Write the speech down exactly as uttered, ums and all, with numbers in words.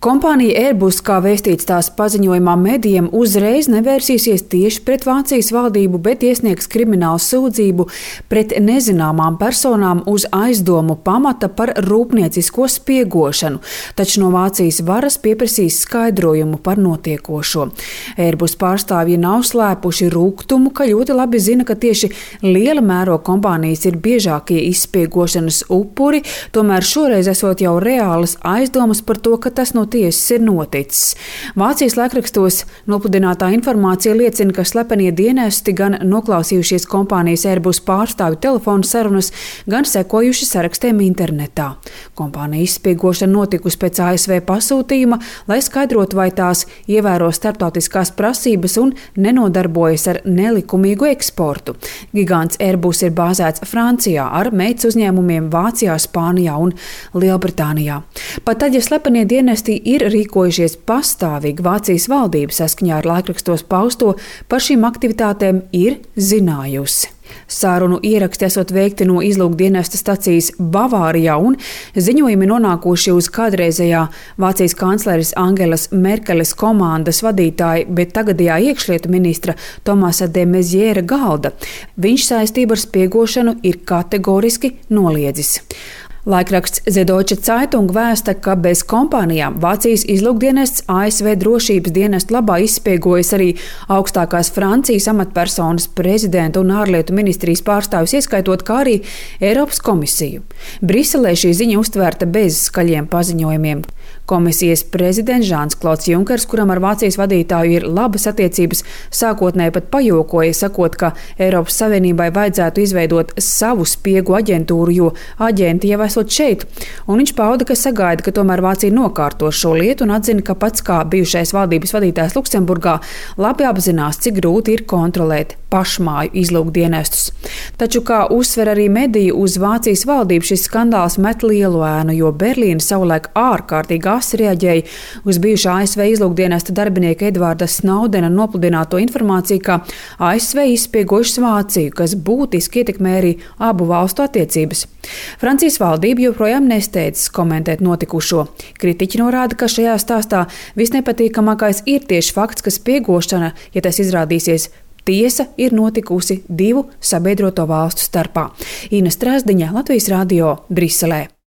Kompānija Airbus, kā vēstīts tās paziņojumā medijiem, uzreiz nevērsīsies tieši pret Vācijas valdību, bet iesniegs kriminālu sūdzību pret nezināmām personām uz aizdomu pamata par rūpniecisko spiegošanu, taču no Vācijas varas pieprasīs skaidrojumu par notiekošo. Airbus pārstāvji nav slēpuši rūgtumu, ka ļoti labi zina, ka tieši liela mēroga kompānijas ir biežākie izspiegošanas upuri, tomēr šoreiz esot jau reālas aizdomas par to, ka tas no tiesas ir noticis. Vācijas laikrakstos nopludinātā informācija liecina, ka slepenie dienesti gan noklausījušies kompānijas Airbus pārstāvju telefonu sarunas, gan sekojuši sarakstiem internetā. Kompānija izspiegošana notikusi pēc A S V pasūtījuma, lai skaidrotu, vai tās ievēro starptautiskās prasības un nenodarbojas ar nelikumīgu eksportu. Gigants Airbus ir bāzēts Francijā ar meitas uzņēmumiem Vācijā, Spānijā un Lielbritānijā. Pat tad, ja slepenie dienesti ir rīkojušies pastāvīgi, Vācijas valdība saskaņā ar laikrakstos pausto par šīm aktivitātēm ir zinājusi. Sārunu ieraksti esot veikti no izlūkdienesta stacijas Bavārijā un ziņojumi nonākuši uz kādreizējā Vācijas kancleres Angelas Merkeles komandas vadītāja, bet tagadējā iekšlietu ministra Tomasa de Maizière galda. Viņš saistību ar spiegošanu ir kategoriski noliedzis. Laikraksts Süddeutsche Zeitung vēsta, ka bez kompānijām Vācijas izlūkdienests A S V drošības dienestu labā izspiegojas arī augstākās Francijas amatpersonas prezidentu un ārlietu ministrijas pārstāvjus ieskaitot, kā arī Eiropas komisiju. Briselē šī ziņa uztvērta bez skaļiem paziņojumiem. Komisijas prezidents Žans Klods Junkers, kuram ar Vācijas vadītāju ir labas attiecības, sākotnēji pat pajokoja, sakot, ka Eiropas Savienībai vajadzētu izveidot savu spiegu aģentūru, jo aģenti jau esot šeit. Un viņš pauda, ka sagaida, ka tomēr Vācija nokārto šo lietu un atzina, ka pats kā bijušais valdības vadītājs Luksemburgā labi apzinās, cik grūti ir kontrolēt pašmāju izlūkdienestus. Taču, kā uzsver arī mediji, uz Vācijas valdību šis skandāls met lielu ēnu, jo Berlīna savulaik ārkārtīgi asi reaģēja uz bijušā A S V izlūkdienesta darbinieka Edvarda Snaudena nopludināto informāciju, ka A S V izspiegojušas Vāciju, kas būtiski ietekmē arī abu valstu attiecības. Francijas valdība joprojām nesteidzas komentēt notikušo. Kritiķi norāda, ka šajā stāstā visnepatīkamākais ir tieši fakts, ka spiegošana, ja tas izrādīsies, tiesa ir notikusi divu sabiedroto valstu starpā. Ina Strasdiņa, Latvijas radio, Briselē.